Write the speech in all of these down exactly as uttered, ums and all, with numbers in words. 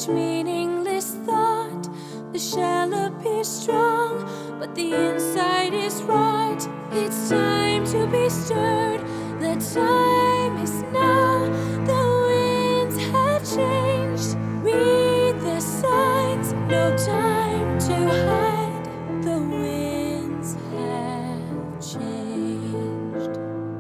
each meaningless thought. The shell appears strong, but the inside is rot. It's time to be stirred. The time is now. The winds have changed. Read the signs. No time to hide. The winds have changed.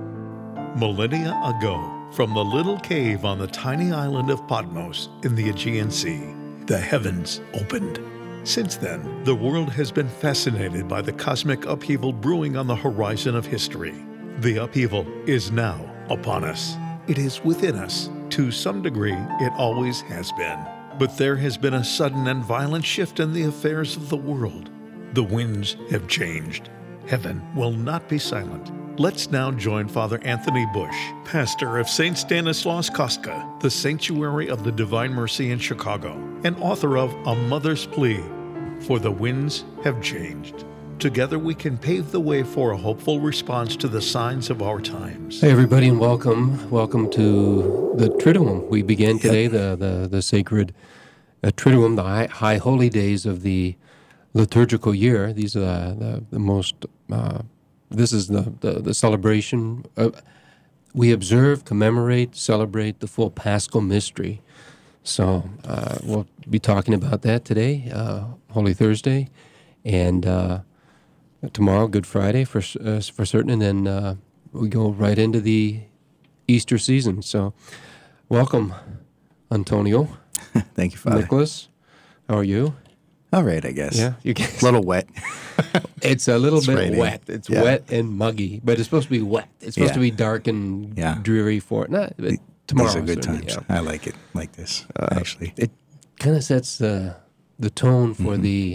Millennia ago, from the little cave on the tiny island of Patmos in the Aegean Sea, the heavens opened. Since then, the world has been fascinated by the cosmic upheaval brewing on the horizon of history. The upheaval is now upon us. It is within us. To some degree, it always has been. But there has been a sudden and violent shift in the affairs of the world. The winds have changed. Heaven will not be silent. Let's now join Father Anthony Bush, pastor of Saint Stanislaus Kostka, the Sanctuary of the Divine Mercy in Chicago, and author of A Mother's Plea, For the Winds Have Changed. Together we can pave the way for a hopeful response to the signs of our times. Hey everybody, and welcome. Welcome to the Triduum. We began today yep. the, the, the sacred uh, Triduum, the high, high holy days of the liturgical year. These are the, the, the most... Uh, This is the, the, the celebration. Uh, we observe, commemorate, celebrate the full Paschal mystery. So uh, we'll be talking about that today, uh, Holy Thursday, and uh, tomorrow, Good Friday for uh, for certain, and then uh, we go right into the Easter season. So welcome, Antonio. Thank you, Father. Nicholas, how are you? All right, I guess. Yeah, you guess. A little wet. It's a little it's bit raining. wet. It's yeah. wet and muggy, but it's supposed to be wet. It's supposed yeah. to be dark and yeah. dreary for it. Not but tomorrow. These are good times. Yeah. I like it like this, uh, actually. It kind of sets the the tone for mm-hmm. the.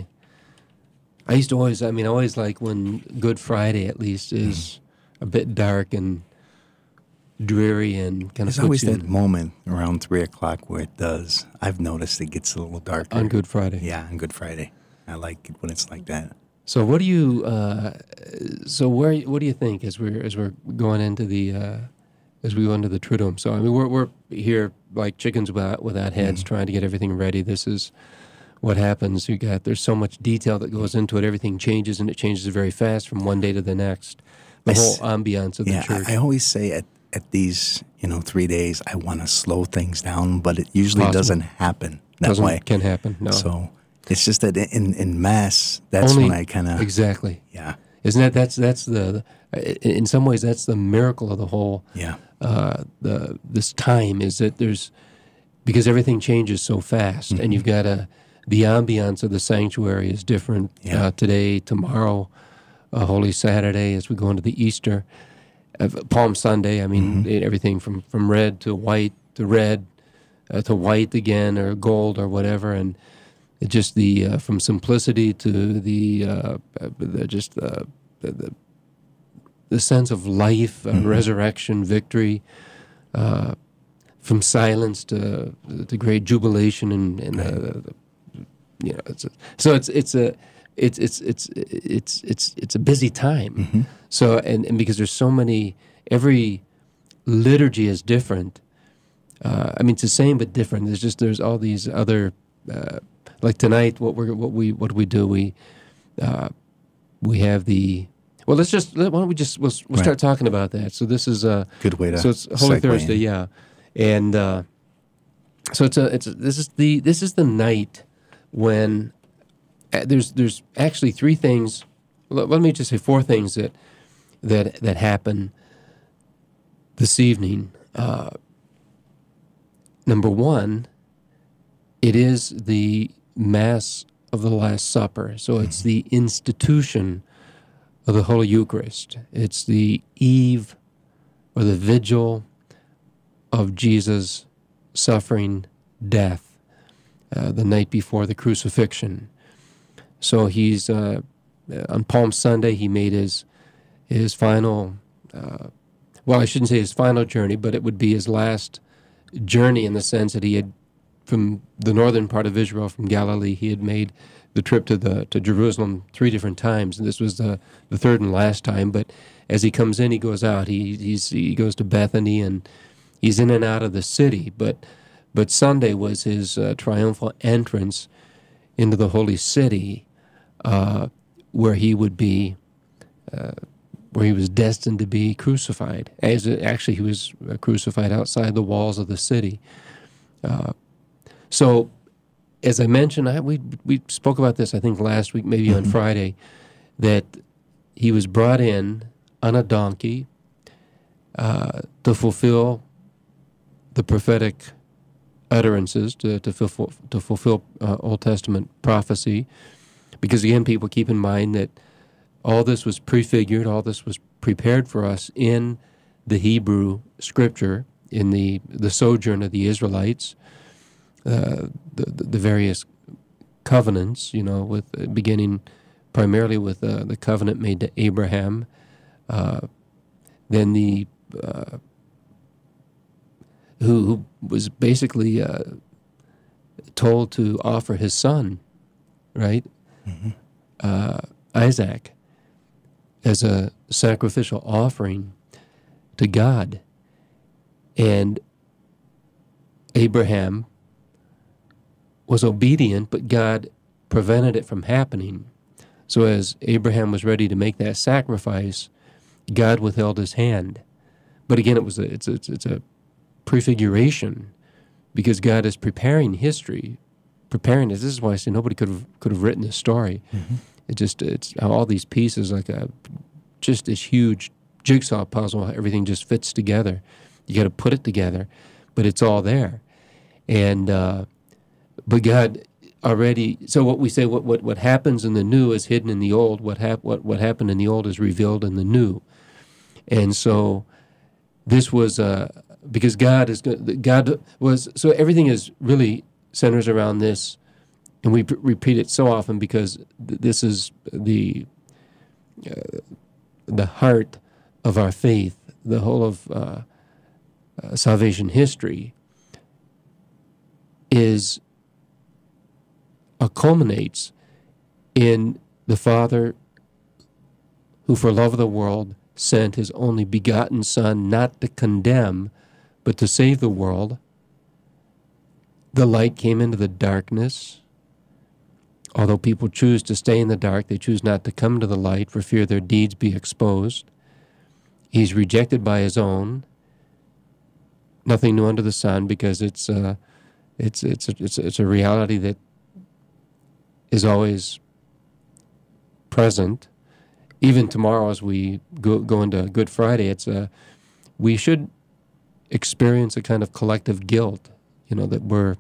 I used to always. I mean, I always like when Good Friday at least is mm-hmm. a bit dark and dreary and kind of. There's always that moment around three o'clock where it does. I've noticed it gets a little darker on Good Friday. Yeah, on Good Friday. I like it when it's like that. So what do you? Uh, so where? What do you think as we're as we're going into the uh, as we go into the Triduum? So I mean, we're we're here like chickens without without heads, mm-hmm. trying to get everything ready. This is what happens. You got there's so much detail that goes into it. Everything changes, and it changes very fast from one day to the next. The I whole s- ambiance of yeah, the church. I, I always say at at these you know three days, I want to slow things down, but it usually Possible. doesn't happen that doesn't, way. Can happen. No. So. It's just that in, in Mass, that's Only, when I kind of... Exactly. Yeah. Isn't that, that's, that's the, the, in some ways, that's the miracle of the whole, yeah. uh, the this time, is that there's, because everything changes so fast, mm-hmm. and you've got a, the ambiance of the sanctuary is different yeah. uh, today, tomorrow, uh, Holy Saturday, as we go into the Easter, uh, Palm Sunday, I mean, mm-hmm. everything from, from red to white to red uh, to white again, or gold or whatever, and It just the uh, from simplicity to the, uh, the just uh, the, the the sense of life, uh, mm-hmm. resurrection, victory, uh, from silence to the great jubilation and, and right. uh, the, you know it's a, so it's it's a it's it's it's it's it's it's a busy time. Mm-hmm. So and, and because there's so many, every liturgy is different. Uh, I mean, it's the same but different. There's just there's all these other. Uh, Like tonight, what we what we what we do we uh, we have the well. Let's just why don't we just we'll, we'll right. start talking about that. So this is a good way to so it's Holy Thursday, in. yeah, and uh, so it's a it's a, this is the this is the night when uh, there's there's actually three things. Let, let me just say four things that that that happen this evening. Uh, number one. It is the Mass of the Last Supper. So it's the institution of the Holy Eucharist. It's the eve or the vigil of Jesus' suffering death, uh, the night before the crucifixion. So he's, uh, on Palm Sunday, he made his, his final, uh, well, I shouldn't say his final journey, but it would be his last journey in the sense that he had from the northern part of Israel, from Galilee, he had made the trip to the to Jerusalem three different times, and this was the, the third and last time. But as he comes in, he goes out. He he's, he goes to Bethany, and he's in and out of the city. But But Sunday was his uh, triumphal entrance into the holy city, uh, where he would be, uh, where he was destined to be crucified. As actually, he was crucified outside the walls of the city. Uh, so, as I mentioned, I, we we spoke about this, I think, last week, maybe mm-hmm. on Friday, that he was brought in on a donkey uh, to fulfill the prophetic utterances, to to fulfill, to fulfill uh, Old Testament prophecy. Because again, people keep in mind that all this was prefigured, all this was prepared for us in the Hebrew Scripture, in the, the sojourn of the Israelites, uh, the, the various covenants, you know, with uh, beginning primarily with uh, the covenant made to Abraham, uh, then the uh, who, who was basically uh, told to offer his son, right, mm-hmm. uh, Isaac, as a sacrificial offering to God. And Abraham was obedient, but God prevented it from happening. So as Abraham was ready to make that sacrifice, God withheld his hand. But again, it was a, it's a, it's a prefiguration, because God is preparing history, preparing this. This is why I say nobody could have could have written this story. Mm-hmm. It just it's all these pieces, like a just this huge jigsaw puzzle. Everything just fits together. You got to put it together, but it's all there. And uh, but God already. So what we say, what what what happens in the new is hidden in the old. What hap- what what happened in the old is revealed in the new. And so this was uh, because God is God was so everything is really centers around this, and we p- repeat it so often because th- this is the uh, the heart of our faith. The whole of uh, uh, salvation history is uh, culminates in the Father who, for love of the world, sent his only begotten Son, not to condemn, but to save the world. The light came into the darkness. Although people choose to stay in the dark, they choose not to come to the light for fear their deeds be exposed. He's rejected by his own. Nothing new under the sun, because it's uh, it's it's a, it's it's a reality that is always present. Even tomorrow, as we go, go into Good Friday, it's a we should experience a kind of collective guilt. You know, that we're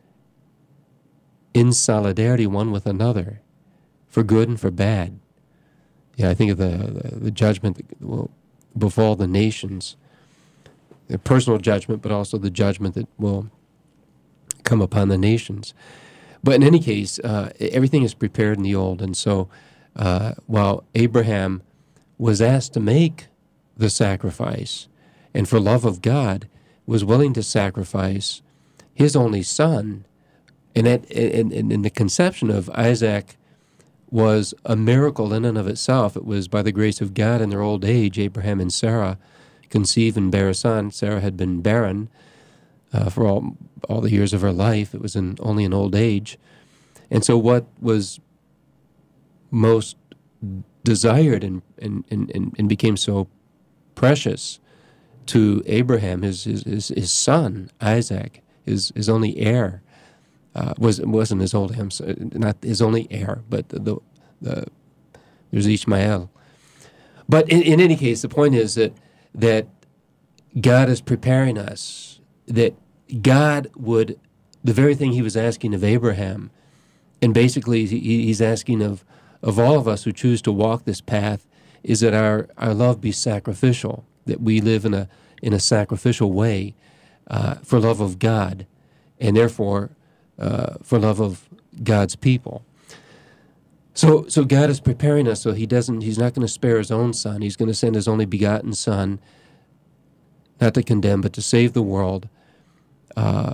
in solidarity one with another, for good and for bad. Yeah, I think of the the, the judgment that will befall the nations, the personal judgment, but also the judgment that will come upon the nations. But in any case, uh, everything is prepared in the old, and so uh, while Abraham was asked to make the sacrifice, and for love of God was willing to sacrifice his only son, and, at, and, and, and the conception of Isaac was a miracle in and of itself. It was by the grace of God in their old age, Abraham and Sarah conceived and bare a son. Sarah had been barren uh, for all all the years of her life. It was in only in old age. And so what was most desired and, and, and, and became so precious to Abraham, his his, his, his son, Isaac, his, his only heir, Uh, was wasn't his only not his only heir, but the, the, the there's Ishmael. But in, in any case, the point is that that God is preparing us, that God would, the very thing he was asking of Abraham, and basically he, he's asking of of all of us who choose to walk this path, is that our, our love be sacrificial, that we live in a in a sacrificial way uh, for love of God, and therefore Uh, for love of God's people. So so God is preparing us, so he doesn't he's not going to spare his own son. He's going to send his only begotten son, not to condemn, but to save the world, uh,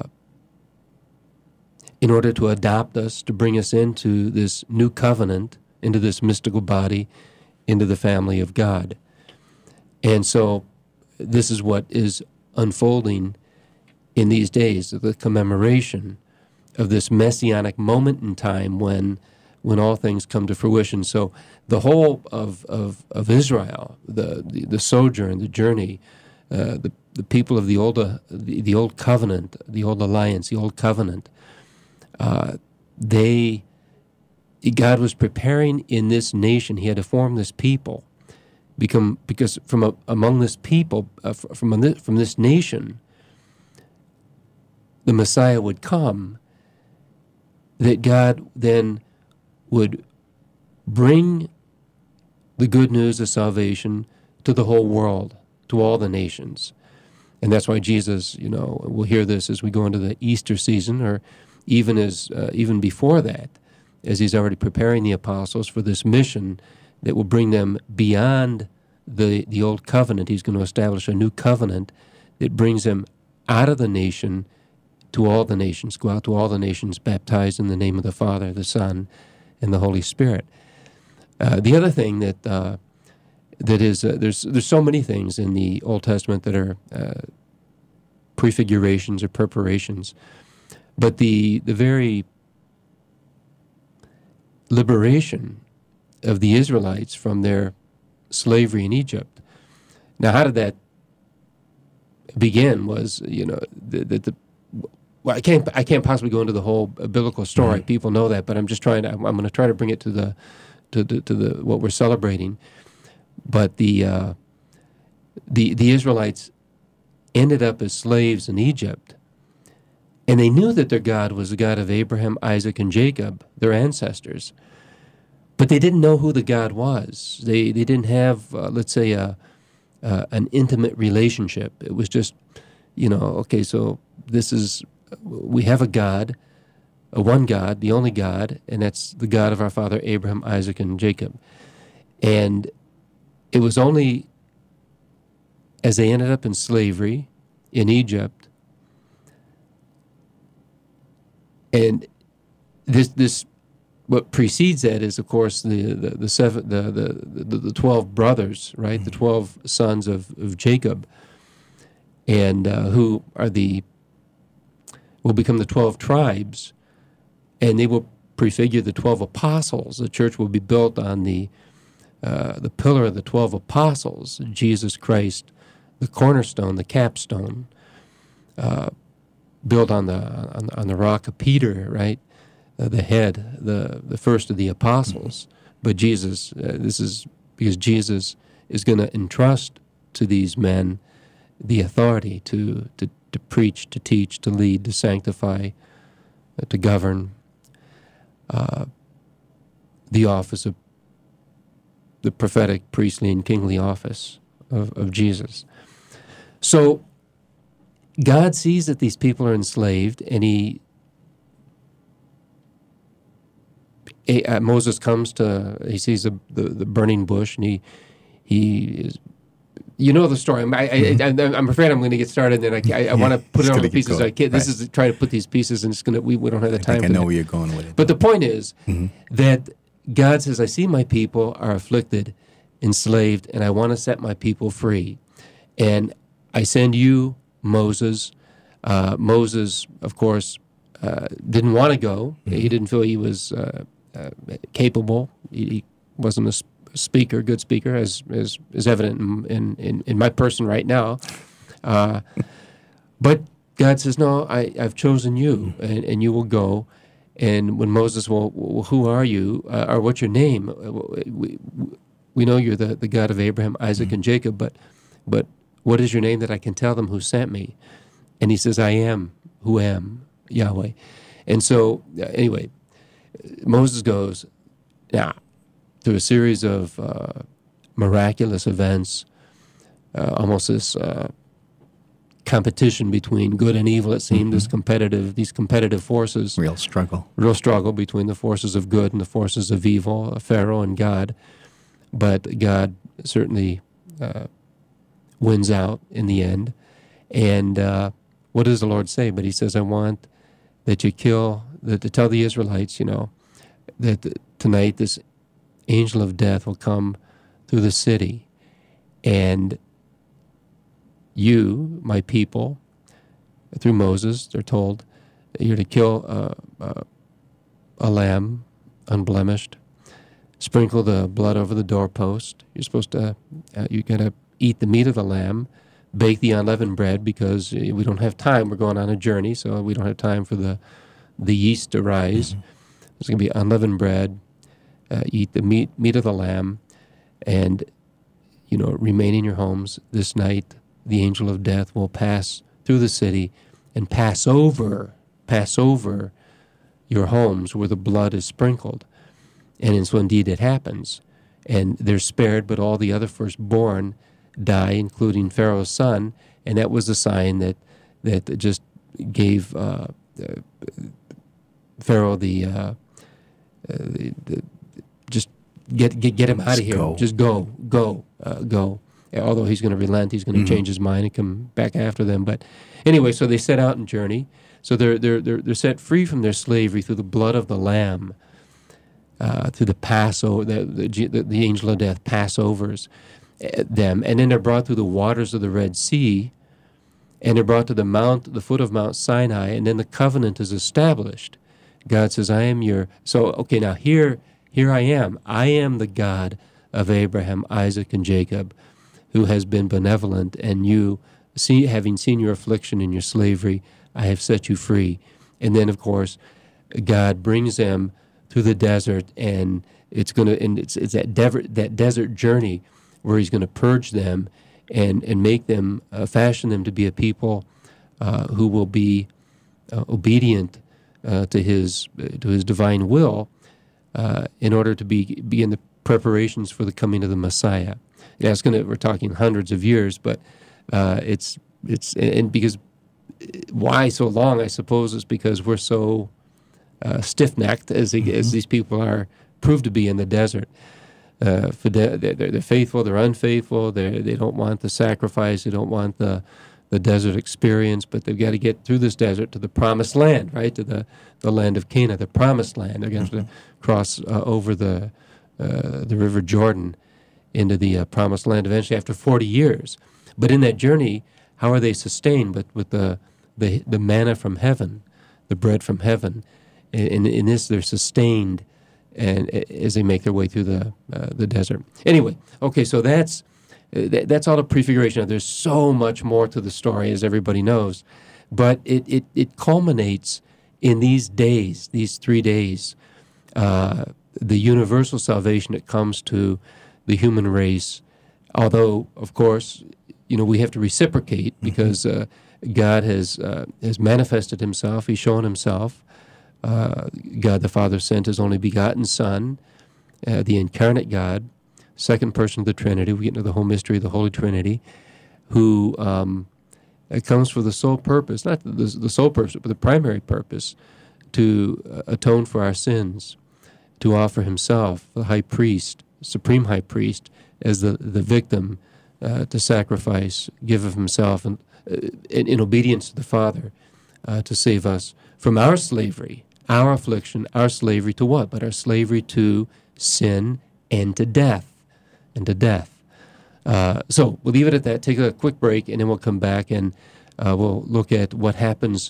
in order to adopt us, to bring us into this new covenant, into this mystical body, into the family of God. And so this is what is unfolding in these days, the commemoration of this messianic moment in time when when all things come to fruition. So the whole of of, of Israel, the, the the sojourn, the journey, uh, the the people of the old uh, the, the old covenant, the old alliance, the old covenant, uh, they God was preparing in this nation. He had to form this people, become because from a, among this people, uh, from a, from this nation, the Messiah would come. That God then would bring the good news of salvation to the whole world, to all the nations. And that's why Jesus, you know, we'll hear this as we go into the Easter season, or even as uh, even before that, as he's already preparing the apostles for this mission that will bring them beyond the, the old covenant. He's going to establish a new covenant that brings them out of the nation to all the nations. Go out to all the nations, baptized in the name of the Father, the Son, and the Holy Spirit. Uh, the other thing that uh, that is, uh, there's there's so many things in the Old Testament that are uh, prefigurations or preparations, but the the very liberation of the Israelites from their slavery in Egypt. Now, how did that begin? Was, you know, that the, the Well, I can't. I can't possibly go into the whole biblical story. Mm-hmm. People know that, but I'm just trying to. I'm, I'm going to try to bring it to the, to the, to the what we're celebrating. But the, uh, the the Israelites ended up as slaves in Egypt, and they knew that their God was the God of Abraham, Isaac, and Jacob, their ancestors. But they didn't know who the God was. They they didn't have, uh, let's say, a, uh, an intimate relationship. It was just, you know, okay, so this is. We have a God, a one God, the only God, and that's the God of our father Abraham, Isaac, and Jacob. And it was only as they ended up in slavery in Egypt, and this this what precedes that is, of course, the the the seven the the the, the twelve brothers, right? Mm-hmm. The twelve sons of, of Jacob, and uh, who are the will become the twelve tribes, and they will prefigure the twelve apostles. The church will be built on the uh, the pillar of the twelve apostles, Jesus Christ, the cornerstone, the capstone, uh, built on the on, on the rock of Peter, right, uh, the head, the the first of the apostles. Mm-hmm. But Jesus, uh, this is because Jesus is going to entrust to these men the authority to to. to preach, to teach, to lead, to sanctify, uh, to govern, uh, the office of the prophetic, priestly, and kingly office of, of Jesus. So God sees that these people are enslaved, and he, uh, Moses comes to, he sees the, the, the burning bush, and he, he is, you know the story. I, I, I, I'm afraid I'm going to get started, and I, I, I yeah, want to put it on the pieces. I can't, this right. is trying to put these pieces, and it's going to. We, we don't have the I time. Think I know that. where you're going with it. But the point is mm-hmm. that God says, "I see my people are afflicted, enslaved, and I want to set my people free, and I send you, Moses." Uh, Moses, of course, uh, didn't want to go. Mm-hmm. He didn't feel he was uh, uh, capable. He, he wasn't a speaker, good speaker, as is, is evident in, in, in my person right now. Uh, but God says, no, I, I've chosen you, and, and you will go. And when Moses, well, well who are you, uh, or what's your name? We, we know you're the, the God of Abraham, Isaac, mm-hmm. and Jacob, but but what is your name that I can tell them who sent me? And he says, I am who am, Yahweh. And so, uh, anyway, Moses goes, now, through a series of uh, miraculous events, uh, almost this uh, competition between good and evil. It seemed mm-hmm. this competitive, these competitive forces. Real struggle. Real struggle between the forces of good and the forces of evil, Pharaoh and God. But God certainly uh, wins out in the end. And uh, what does the Lord say? But He says, "I want that you kill." That to tell the Israelites, you know, that the, tonight this angel of death will come through the city, and you, my people, through Moses, they're told, you're to kill uh, uh, a lamb unblemished, sprinkle the blood over the doorpost. You're supposed to, uh, you got to eat the meat of the lamb, bake the unleavened bread, because we don't have time. We're going on a journey, so we don't have time for the the yeast to rise. Mm-hmm. There's going to be unleavened bread. Uh, eat the meat meat of the lamb, and you know, remain in your homes this night. The angel of death will pass through the city and pass over, pass over your homes where the blood is sprinkled. And so indeed it happens. And they're spared, but all the other firstborn die, including Pharaoh's son, and that was a sign that that just gave uh, uh, Pharaoh the, uh, uh, the, the just get get get him out of here. Go. Just go, go, uh, go. Although he's going to relent, he's going to mm-hmm. change his mind and come back after them. But anyway, so they set out and journey. So they're they're they're they're set free from their slavery through the blood of the Lamb, uh, through the Passover, the, the the angel of death Passovers them, and then they're brought through the waters of the Red Sea, and they're brought to the mount, the foot of Mount Sinai, and then the covenant is established. God says, "I am your." So okay, now here, here I am. I am the God of Abraham, Isaac, and Jacob, who has been benevolent, and you, see, having seen your affliction and your slavery, I have set you free. And then, of course, God brings them through the desert, and it's going to, and it's it's that dev- that desert journey where He's going to purge them and and make them, uh, fashion them to be a people uh, who will be uh, obedient uh, to His uh, to His divine will, uh, in order to be begin the preparations for the coming of the Messiah. Yeah, it's going to. We're talking hundreds of years, but uh, it's it's and because why so long? I suppose is because we're so uh, stiff-necked as they, mm-hmm. as these people are proved to be in the desert. Uh, they're, they're faithful, they're unfaithful. They they don't want the sacrifice. They don't want the the desert experience. But they've got to get through this desert to the promised land, right? To the, the land of Canaan, the promised land. They're going to have to cross uh, over the uh, the River Jordan into the uh, promised land eventually after forty years. But in that journey, how are they sustained? But with the, the the manna from heaven, the bread from heaven. In, in this, they're sustained, and as they make their way through the uh, the desert. Anyway, okay, so that's uh, th- that's all the prefiguration. There's so much more to the story, as everybody knows, but it it, it culminates in these days, these three days, uh, the universal salvation that comes to the human race, although, of course, you know, we have to reciprocate because uh, God has uh, has manifested Himself. He's shown Himself. Uh, God the Father sent His only begotten Son, uh, the incarnate God, second person of the Trinity. We get into the whole mystery of the Holy Trinity, who um, comes for the sole purpose, not the, the sole purpose, but the primary purpose, to uh, atone for our sins, to offer Himself, the high priest, supreme high priest, as the, the victim uh, to sacrifice, give of Himself and, uh, in, in obedience to the Father uh, to save us from our slavery, our affliction, our slavery to what? But our slavery to sin and to death, and to death. Uh, so we'll leave it at that, take a quick break, and then we'll come back and uh, we'll look at what happens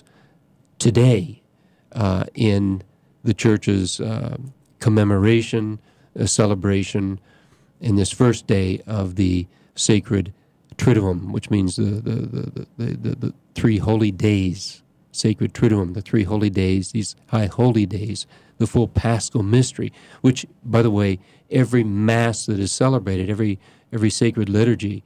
today uh, in the church's uh, commemoration, a celebration in this first day of the sacred Triduum, which means the the, the, the, the, the three holy days, sacred Triduum, the three holy days, these high holy days, the full Paschal mystery, which, by the way, every Mass that is celebrated, every every sacred liturgy,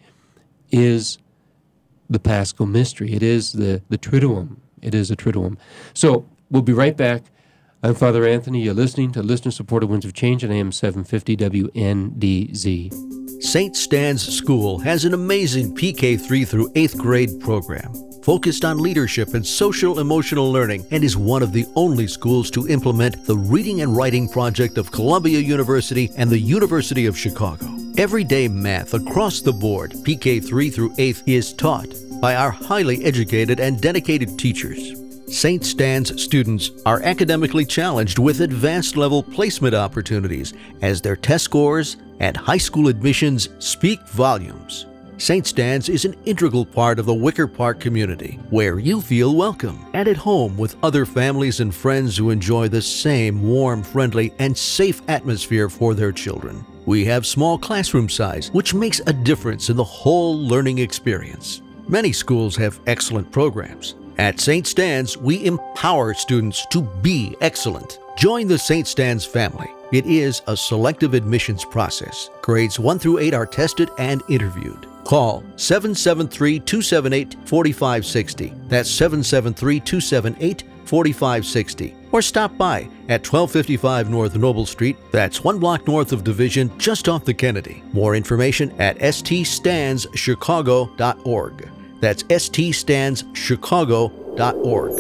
is the Paschal mystery. It is the, the Triduum. It is a Triduum. So we'll be right back. I'm Father Anthony. You're listening to Listener-Supported Winds of Change on A M seven fifty W N D Z. Saint Stan's School has an amazing P K three through eighth grade program focused on leadership and social-emotional learning, and is one of the only schools to implement the Reading and Writing Project of Columbia University and the University of Chicago. Everyday math across the board, P K three through eighth, is taught by our highly educated and dedicated teachers. Saint Stan's students are academically challenged with advanced level placement opportunities as their test scores and high school admissions speak volumes. Saint Stan's is an integral part of the Wicker Park community, where you feel welcome and at home with other families and friends who enjoy the same warm, friendly, and safe atmosphere for their children. We have small classroom size, which makes a difference in the whole learning experience. Many schools have excellent programs. At Saint Stan's, we empower students to be excellent. Join the Saint Stan's family. It is a selective admissions process. Grades one through eight are tested and interviewed. Call seven seven three, two seven eight, four five six zero. That's seven seven three, two seven eight, four five six zero. Or stop by at twelve fifty-five North Noble Street. That's one block north of Division, just off the Kennedy. More information at s t stans chicago dot org. That's s t stans chicago dot org.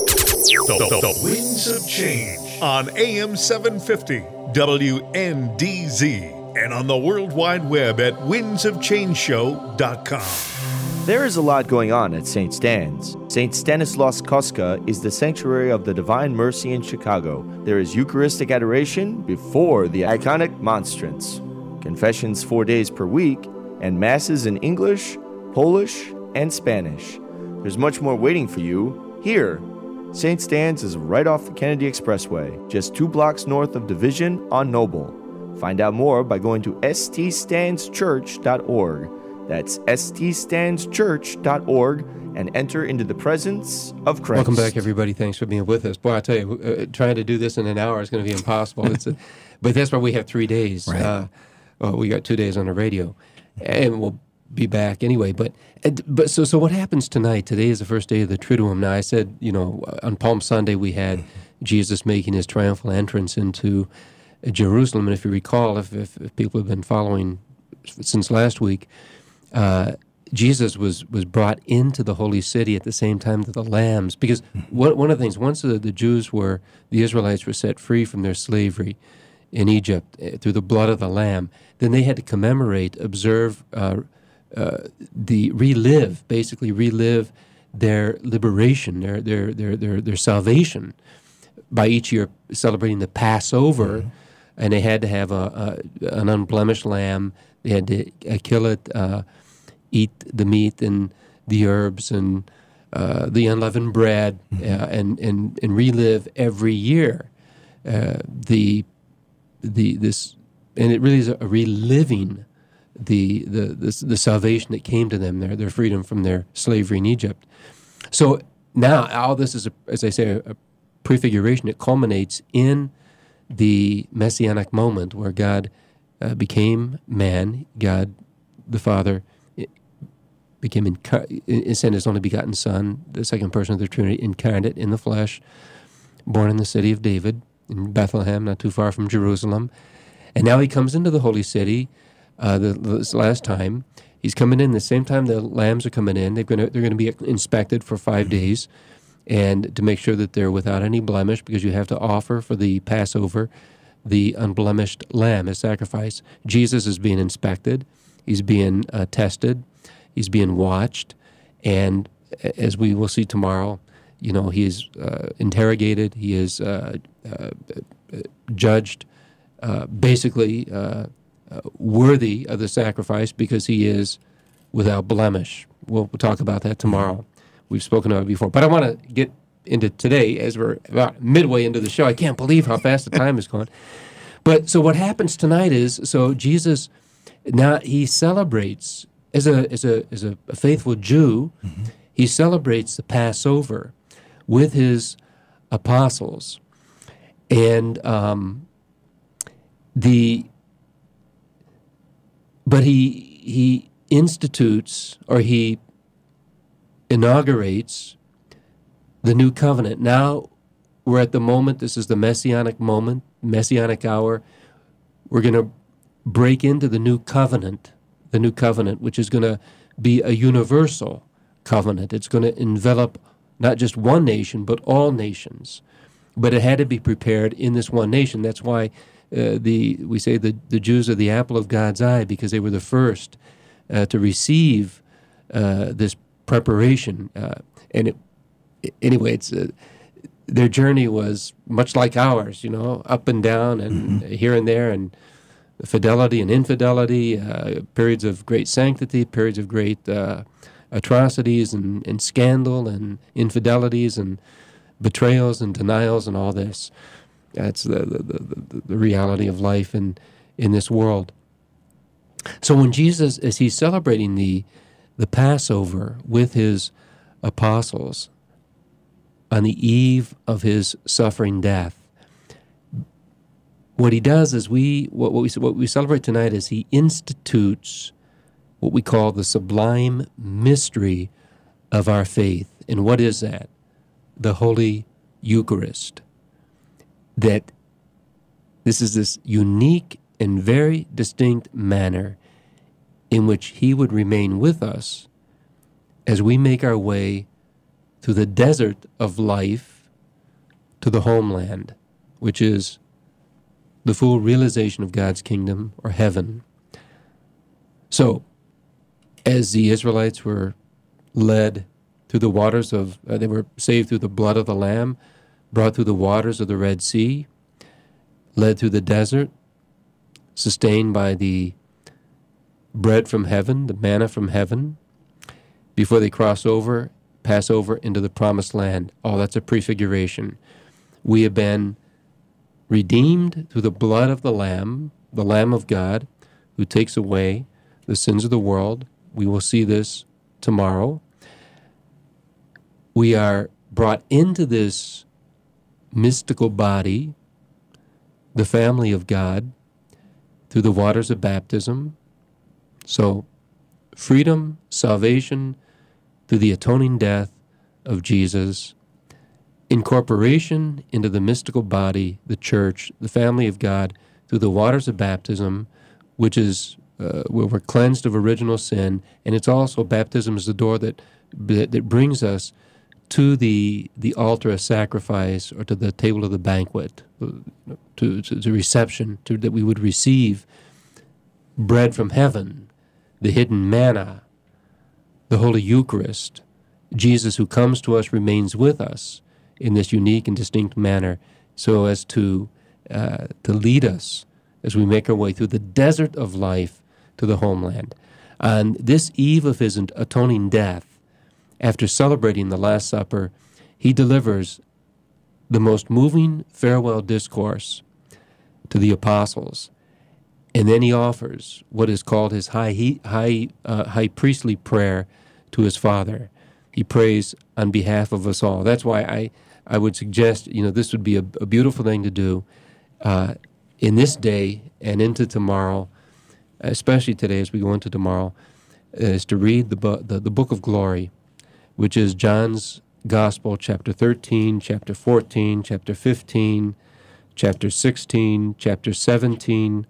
The, the, the Winds of Change on A M seven fifty W N D Z and on the World Wide Web at winds of change show dot com. There is a lot going on at Saint Stan's. Saint Stanislaus Kostka is the sanctuary of the Divine Mercy in Chicago. There is Eucharistic adoration before the iconic monstrance, confessions four days per week, and masses in English, Polish, and Spanish. There's much more waiting for you here. Saint Stan's is right off the Kennedy Expressway, just two blocks north of Division on Noble. Find out more by going to s t stans church dot org. That's s t stans church dot org and enter into the presence of Christ. Welcome back, everybody. Thanks for being with us. Boy, I tell you, uh, trying to do this in an hour is going to be impossible. It's a, but that's why we have three days. Right. Uh, well, we got two days on the radio, and we'll be back anyway. But but so so what happens tonight? Today is the first day of the Triduum. Now, I said, you know, on Palm Sunday we had Jesus making his triumphal entrance into Jerusalem. And if you recall, if, if, if people have been following since last week, uh, Jesus was, was brought into the holy city at the same time that the lambs, because one, one of the things, once the, the Jews were, the Israelites were set free from their slavery in Egypt uh, through the blood of the lamb, then they had to commemorate, observe, uh, uh, the relive, basically relive their liberation, their their their their, their salvation by each year celebrating the Passover. Mm-hmm. And they had to have a, a an unblemished lamb. They had to uh, kill it, uh, eat the meat and the herbs and uh, the unleavened bread, mm-hmm. uh, and, and and relive every year uh, the the this, and it really is a reliving the the the, the salvation that came to them, their their freedom from their slavery in Egypt. So now all this is, a, as I say, a, a prefiguration. It culminates in the messianic moment where God uh, became man. God, the Father, became incar- sent his only begotten Son, the second person of the Trinity, incarnate in the flesh, born in the city of David, in Bethlehem, not too far from Jerusalem. And now he comes into the holy city uh, the, this last time. He's coming in the same time the lambs are coming in. They're going to, they're going to be inspected for five days. And to make sure that they're without any blemish, because you have to offer for the Passover the unblemished lamb as sacrifice. Jesus is being inspected. He's being uh, tested. He's being watched. And as we will see tomorrow, you know, he is uh, interrogated. He is uh, uh, judged uh, basically uh, uh, worthy of the sacrifice because he is without blemish. We'll, we'll talk about that tomorrow. We've spoken about it before. But I want to get into today as we're about midway into the show. I can't believe how fast the time has gone. But so what happens tonight is, so Jesus, now he celebrates, as a as a, as a, a faithful Jew, mm-hmm. he celebrates the Passover with his apostles. And um, the, but he he institutes, or he inaugurates the new covenant. Now we're at the moment, this is the messianic moment, messianic hour. We're going to break into the new covenant, the new covenant, which is going to be a universal covenant. It's going to envelop not just one nation, but all nations. But it had to be prepared in this one nation. That's why uh, the we say the, the Jews are the apple of God's eye, because they were the first uh, to receive uh, this preparation, uh, and it, anyway, it's uh, their journey was much like ours, you know, up and down and mm-hmm. here and there, and fidelity and infidelity, uh, periods of great sanctity, periods of great uh, atrocities and, and scandal and infidelities and betrayals and denials and all this. That's the, the, the, the reality of life in, in this world. So when Jesus, as he's celebrating the, the Passover with his apostles on the eve of his suffering death, what he does is we what, what we what we celebrate tonight is he institutes what we call the sublime mystery of our faith. And what is that? The Holy Eucharist. That this is this unique and very distinct manner in which he would remain with us as we make our way through the desert of life to the homeland, which is the full realization of God's kingdom, or heaven. So, as the Israelites were led through the waters of, uh, they were saved through the blood of the Lamb, brought through the waters of the Red Sea, led through the desert, sustained by the bread from heaven, the manna from heaven, before they cross over, pass over into the promised land. Oh, that's a prefiguration. We have been redeemed through the blood of the Lamb, the Lamb of God, who takes away the sins of the world. We will see this tomorrow. We are brought into this mystical body, the family of God, through the waters of baptism. So, freedom, salvation, through the atoning death of Jesus, incorporation into the mystical body, the church, the family of God, through the waters of baptism, which is uh, where we're cleansed of original sin, and it's also, baptism is the door that that brings us to the the altar of sacrifice, or to the table of the banquet, to, to, to reception, to, that we would receive bread from heaven, the hidden manna, the Holy Eucharist. Jesus, who comes to us, remains with us in this unique and distinct manner, so as to uh, to lead us as we make our way through the desert of life to the homeland. On this eve of his atoning death, after celebrating the Last Supper, he delivers the most moving farewell discourse to the apostles, and then he offers what is called his high high uh, high priestly prayer to his Father. He prays on behalf of us all. That's why I, I would suggest, you know, this would be a, a beautiful thing to do uh, in this day and into tomorrow, especially today as we go into tomorrow, is to read the, bu- the, the Book of Glory, which is John's Gospel, chapter thirteen, chapter fourteen, chapter fifteen, chapter sixteen, chapter seventeen,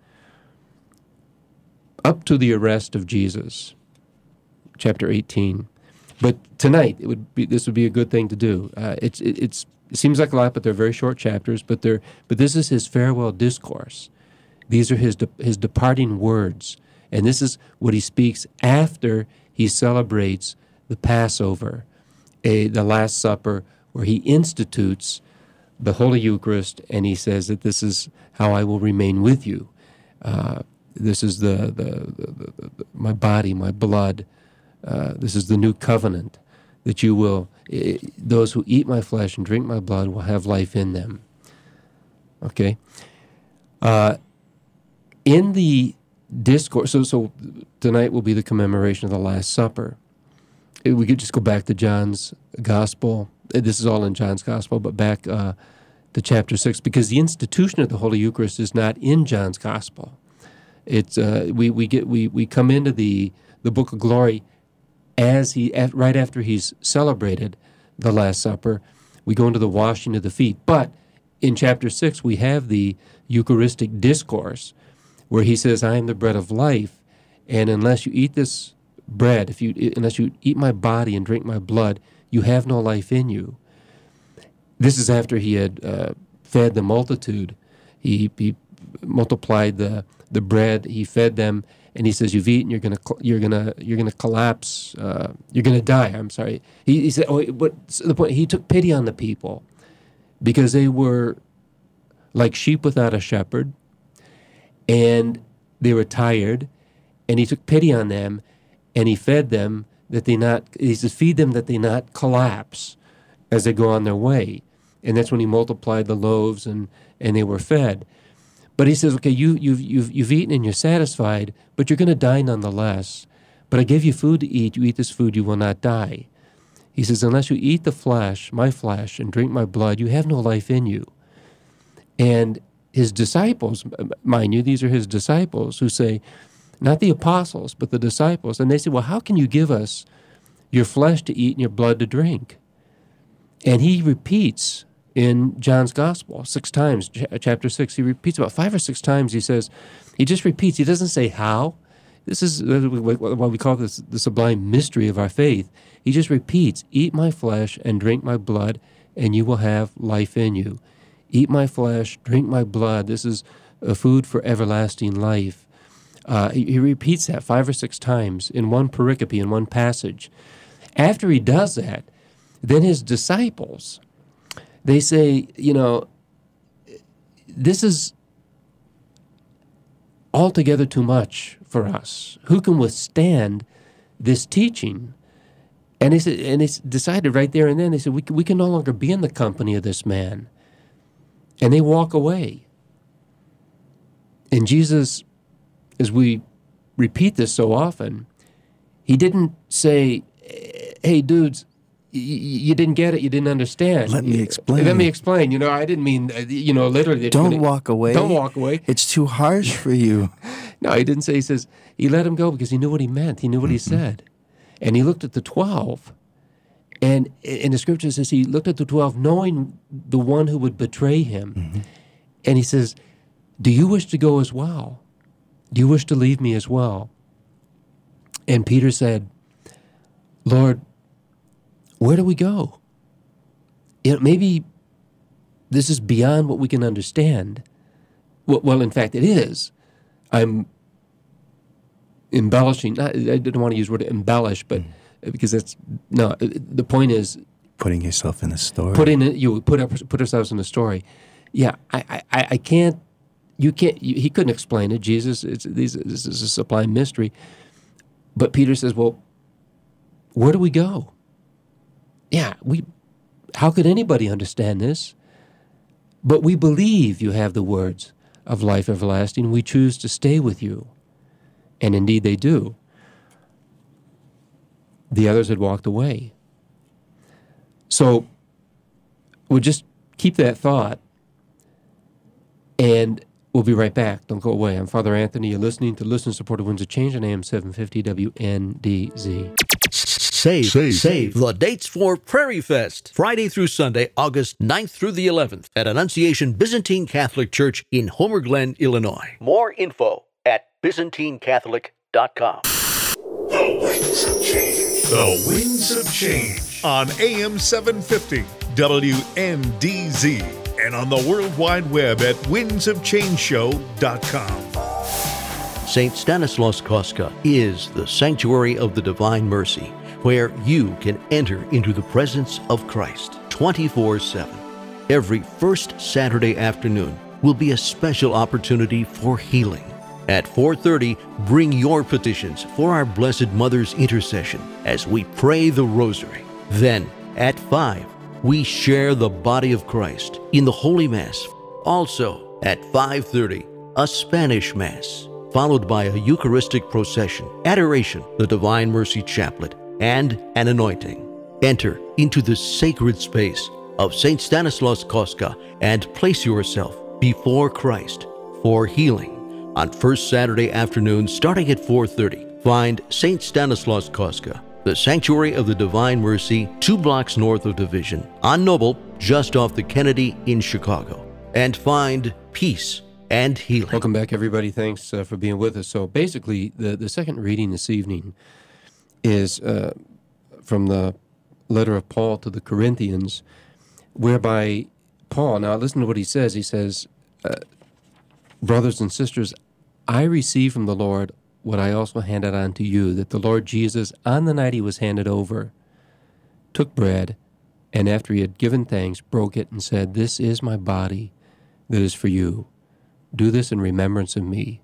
up to the arrest of Jesus, chapter eighteen. But tonight, it would be this would be a good thing to do. Uh, it's it, it's it seems like a lot, but they're very short chapters. But they're but this is his farewell discourse. These are his de, his departing words, and this is what he speaks after he celebrates the Passover, a, the Last Supper, where he institutes the Holy Eucharist, and he says that this is how I will remain with you. Uh, this is the, the, the, the, the my body, my blood. Uh, this is the new covenant, that you will, uh, those who eat my flesh and drink my blood will have life in them. Okay? Uh, in the discourse, so, so tonight will be the commemoration of the Last Supper. We could just go back to John's Gospel. This is all in John's Gospel, but back uh, to chapter six, because the institution of the Holy Eucharist is not in John's Gospel. It's uh, we we get we we come into the the Book of Glory as he right after he's celebrated the Last Supper. We go into the washing of the feet, but in chapter six we have the Eucharistic discourse where he says, "I am the bread of life, and unless you eat this bread, if you unless you eat my body and drink my blood, you have no life in you." This is after he had uh, fed the multitude. He, he multiplied the the bread. He fed them, and he says, "You've eaten. You're gonna you're gonna you're gonna collapse. Uh, you're gonna die." I'm sorry. He, he said, "Oh, but the point." He took pity on the people because they were like sheep without a shepherd, and they were tired, and he took pity on them, and he fed them that they not, he says, feed them that they not collapse as they go on their way. And that's when he multiplied the loaves, and, and they were fed. But he says, okay, you, you've, you've, you've eaten and you're satisfied, but you're going to die nonetheless. But I give you food to eat. You eat this food, you will not die. He says, unless you eat the flesh, my flesh, and drink my blood, you have no life in you. And his disciples, mind you, these are his disciples who say, not the apostles, but the disciples. And they say, well, how can you give us your flesh to eat and your blood to drink? And he repeats in John's Gospel six times, ch- chapter six, he repeats about five or six times, he says, he just repeats, he doesn't say how. This is what we call this the sublime mystery of our faith. He just repeats, eat my flesh and drink my blood, and you will have life in you. Eat my flesh, drink my blood. This is a food for everlasting life. Uh, he, he repeats that five or six times in one pericope, in one passage. After he does that, then his disciples, they say, you know, this is altogether too much for us. Who can withstand this teaching? And they said, and they decided right there and then, they said, we can, we can no longer be in the company of this man. And they walk away. And Jesus, as we repeat this so often, he didn't say, hey, dudes, y- you didn't get it, you didn't understand. Let me explain. Let me explain. You know, I didn't mean, you know, literally. Don't gonna, walk away. Don't walk away. It's too harsh for you. No, he didn't say, he says, he let him go because he knew what he meant. He knew what mm-hmm. he said. And he looked at the twelve, and in the scripture it says he looked at the twelve knowing the one who would betray him. Mm-hmm. And he says, do you wish to go as well? Do you wish to leave me as well? And Peter said, Lord, where do we go? You know, maybe this is beyond what we can understand. Well, well, in fact, it is. I'm embellishing. Not, I didn't want to use the word embellish, but mm. because that's no. The point is putting yourself in the story. Putting it, you put up, put ourselves in the story. Yeah, I, I, I can't. You can't. You, he couldn't explain it. Jesus, it's these. This is a sublime mystery. But Peter says, "Well, where do we go?" Yeah, we. How could anybody understand this? But we believe you have the words of life everlasting. We choose to stay with you. And indeed they do. The others had walked away. So we'll just keep that thought, and we'll be right back. Don't go away. I'm Father Anthony. You're listening to Listen Support of Winds of Change on A M seven fifty W N D Z. Save, save, save the dates for Prairie Fest, Friday through Sunday, August ninth through the eleventh, at Annunciation Byzantine Catholic Church in Homer Glen, Illinois. More info at byzantine catholic dot com. The Winds of Change. The Winds of Change on A M seven fifty W N D Z and on the World Wide Web at winds of change show dot com. Saint Stanislaus Kostka is the sanctuary of the Divine Mercy, where you can enter into the presence of Christ twenty-four seven. Every first Saturday afternoon will be a special opportunity for healing. At four thirty, bring your petitions for our Blessed Mother's intercession as we pray the Rosary. Then, at five, we share the body of Christ in the Holy Mass. Also, at five thirty, a Spanish Mass, followed by a Eucharistic procession, adoration, the Divine Mercy Chaplet, and an anointing. Enter into the sacred space of Saint Stanislaus Kostka and place yourself before Christ for healing. On first Saturday afternoon, starting at four thirty, find Saint Stanislaus Kostka, the Sanctuary of the Divine Mercy, two blocks north of Division, on Noble, just off the Kennedy in Chicago, and find peace and healing. Welcome back, everybody. Thanks uh, for being with us. So basically, the, the second reading this evening is uh, from the letter of Paul to the Corinthians, whereby Paul, now listen to what he says. He says, uh, brothers and sisters, I received from the Lord what I also handed on to you, that the Lord Jesus, on the night he was handed over, took bread, and after he had given thanks, broke it and said, this is my body that is for you. Do this in remembrance of me.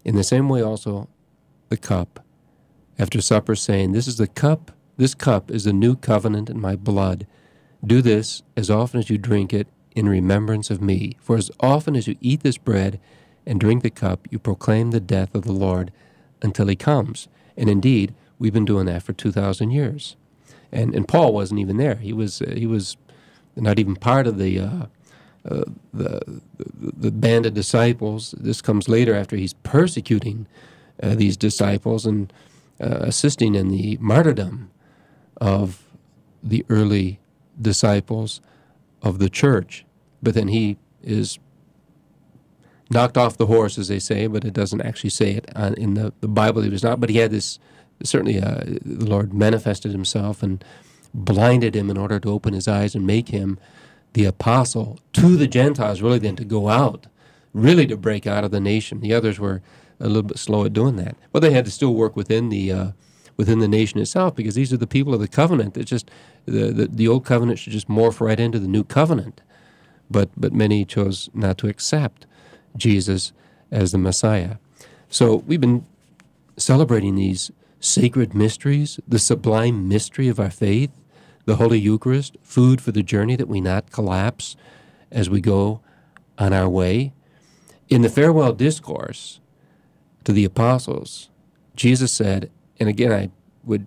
In the same way also the cup after supper, saying, This is the cup, this cup is the new covenant in my blood. Do this as often as you drink it in remembrance of me. For as often as you eat this bread and drink the cup, you proclaim the death of the Lord until he comes. And indeed, we've been doing that for two thousand years. And and Paul wasn't even there. He was uh, he was not even part of the, uh, uh, the, the the band of disciples. This comes later after he's persecuting uh, these disciples and uh, assisting in the martyrdom of the early disciples of the church. But then he is knocked off the horse, as they say, but it doesn't actually say it on, in the, the Bible. He was not, but he had this, certainly uh, the Lord manifested himself and blinded him in order to open his eyes and make him the apostle to the Gentiles, really then to go out, really to break out of the nation. The others were a little bit slow at doing that. Well, they had to still work within the uh, within the nation itself, because these are the people of the covenant. It's just the, the the old covenant should just morph right into the new covenant. But but many chose not to accept Jesus as the Messiah. So we've been celebrating these sacred mysteries, the sublime mystery of our faith, the Holy Eucharist, food for the journey that we not collapse as we go on our way. In the farewell discourse to the apostles, Jesus said, and again, I would,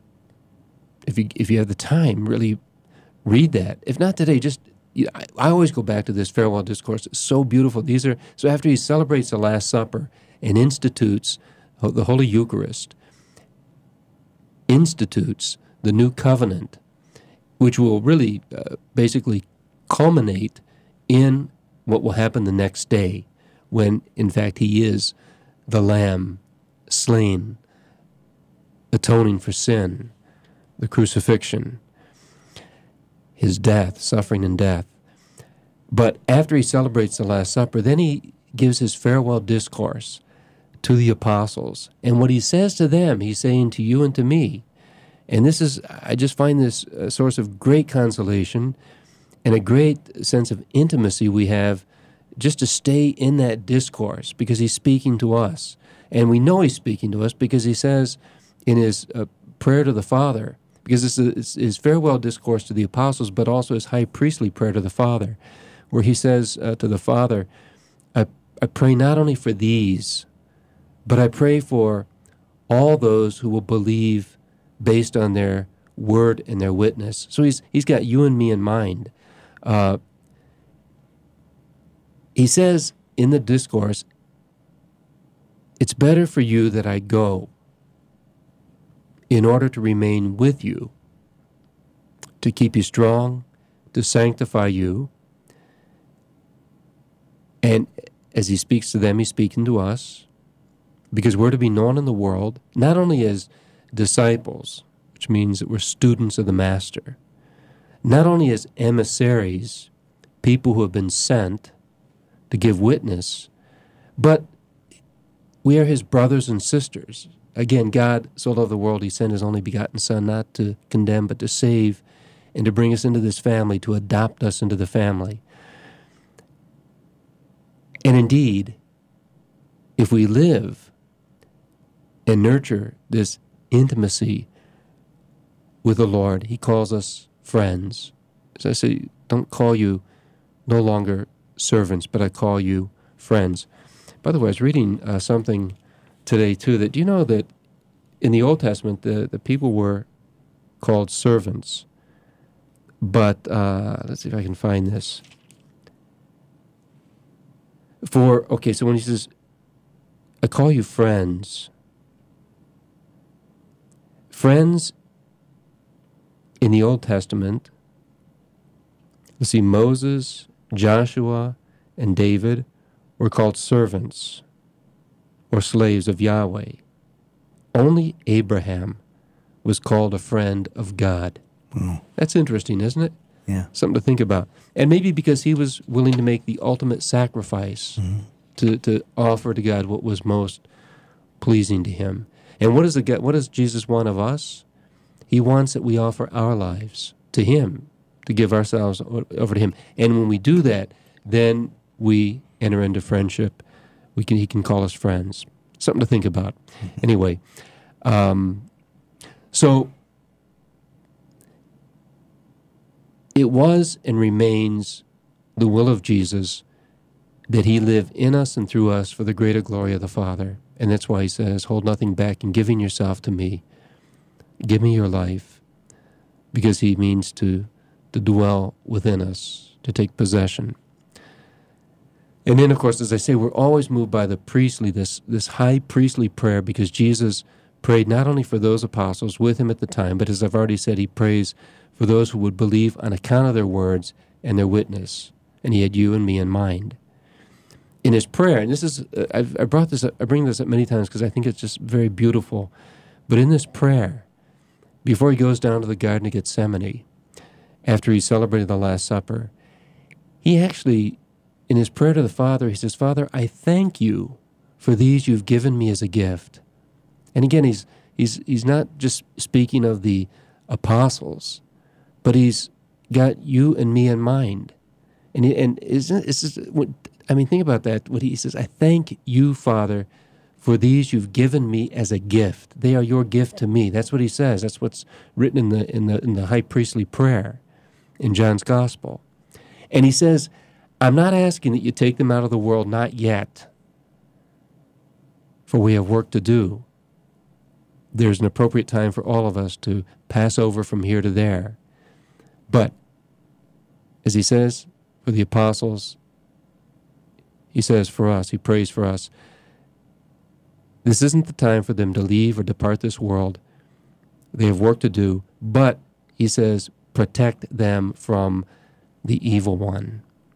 if you if you have the time, really read that. If not today, just, you know, I, I always go back to this farewell discourse. It's so beautiful. These are, so after he celebrates the Last Supper and institutes the Holy Eucharist, institutes the new covenant, which will really uh, basically culminate in what will happen the next day, when, in fact, he is the Lamb slain, atoning for sin, the crucifixion, his death, suffering and death. But after he celebrates the Last Supper, then he gives his farewell discourse to the apostles. And what he says to them, he's saying to you and to me. And this is, I just find this a source of great consolation and a great sense of intimacy we have just to stay in that discourse, because he's speaking to us. And we know he's speaking to us because he says in his uh, prayer to the Father, because this is his farewell discourse to the apostles, but also his high priestly prayer to the Father, where he says uh, to the Father, I, I pray not only for these, but I pray for all those who will believe based on their word and their witness. So he's he's got you and me in mind. Uh, he says in the discourse, it's better for you that I go in order to remain with you, to keep you strong, to sanctify you. And as he speaks to them, he's speaking to us, because we're to be known in the world, not only as disciples, which means that we're students of the Master, not only as emissaries, people who have been sent to give witness, but we are his brothers and sisters. Again, God so loved the world, he sent his only begotten Son, not to condemn, but to save, and to bring us into this family, to adopt us into the family. And indeed, if we live and nurture this intimacy with the Lord, he calls us friends. As I say, don't call you no longer servants, but I call you friends. By the way, I was reading uh, something today, too, that do you know that in the Old Testament, the, the people were called servants, but uh, let's see if I can find this. For, okay, so when he says, I call you friends, friends in the Old Testament, let's see, Moses, Joshua, and David were called servants or slaves of Yahweh. Only Abraham was called a friend of God. Mm. That's interesting, isn't it? Yeah. Something to think about. And maybe because he was willing to make the ultimate sacrifice Mm-hmm. to, to offer to God what was most pleasing to him. And what, is the, what does Jesus want of us? He wants that we offer our lives to him, to give ourselves over to him. And when we do that, then we enter into friendship. We can, he can call us friends. something to think about. Anyway, um, so it was and remains the will of Jesus that he live in us and through us for the greater glory of the Father. And that's why he says, hold nothing back in giving yourself to me. Give me your life, because he means to, to dwell within us, to take possession. And then, of course, as I say, we're always moved by the priestly, this, this high priestly prayer, because Jesus prayed not only for those apostles with him at the time, but as I've already said, he prays for those who would believe on account of their words and their witness. And he had you and me in mind. In his prayer, and this is, uh, I've, I brought this up, I bring this up many times because I think it's just very beautiful, but in this prayer, before he goes down to the Garden of Gethsemane, after he celebrated the Last Supper, he actually, in his prayer to the Father, he says, Father, I thank you for these you've given me as a gift. And again, he's he's he's not just speaking of the apostles, but he's got you and me in mind. And he, and isn't this is what I mean? Think about that. What he says, I thank you, Father, for these you've given me as a gift. They are your gift to me. That's what he says. That's what's written in the in the in the high priestly prayer in John's Gospel. And he says, I'm not asking that you take them out of the world, not yet, for we have work to do. There's an appropriate time for all of us to pass over from here to there. But, as he says, for the apostles, he says for us, he prays for us, this isn't the time for them to leave or depart this world. They have work to do, but, he says, protect them from the evil one.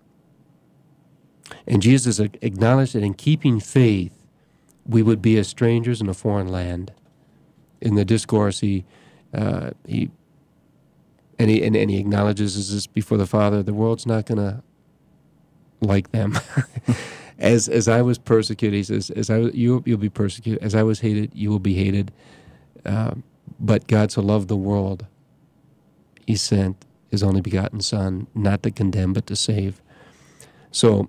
And Jesus acknowledged that in keeping faith, we would be as strangers in a foreign land. In the discourse, he, uh, he, and he, and, and he acknowledges this before the Father, the world's not going to like them. as as I was persecuted, he says, as I you you'll be persecuted. As I was hated, you will be hated. Uh, but God so loved the world, he sent his only begotten Son, not to condemn, but to save. So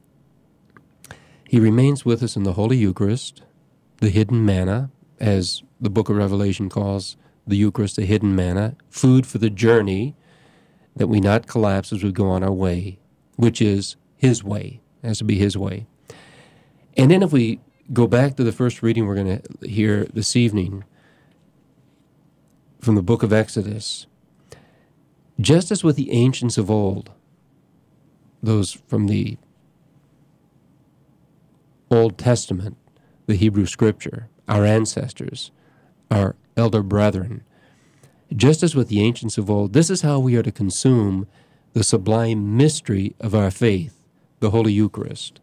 he remains with us in the Holy Eucharist, the hidden manna, as the book of Revelation calls the Eucharist, the hidden manna, food for the journey, that we not collapse as we go on our way, which is his way. It has to be his way. And then if we go back to the first reading we're going to hear this evening from the book of Exodus, just as with the ancients of old, those from the Old Testament, the Hebrew Scripture, our ancestors, our elder brethren, just as with the ancients of old, this is how we are to consume the sublime mystery of our faith, the Holy Eucharist.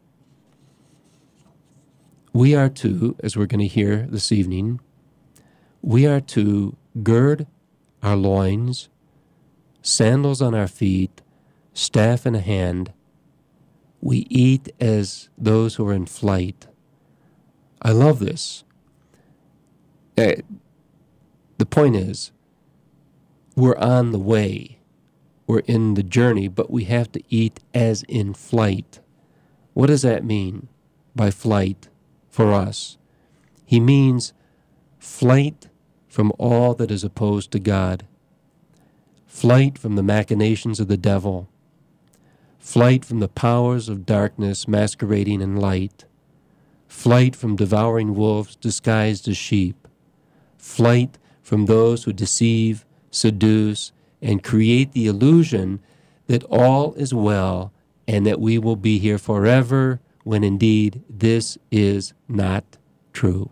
We are to, as we're going to hear this evening, we are to gird our loins, sandals on our feet, staff in a hand. We eat as those who are in flight. I love this. Uh, the point is, we're on the way. We're in the journey, but we have to eat as in flight. What does that mean by flight for us? He means flight from all that is opposed to God, flight from the machinations of the devil, flight from the powers of darkness masquerading in light, flight from devouring wolves disguised as sheep, flight from those who deceive, seduce, and create the illusion that all is well and that we will be here forever, when indeed this is not true.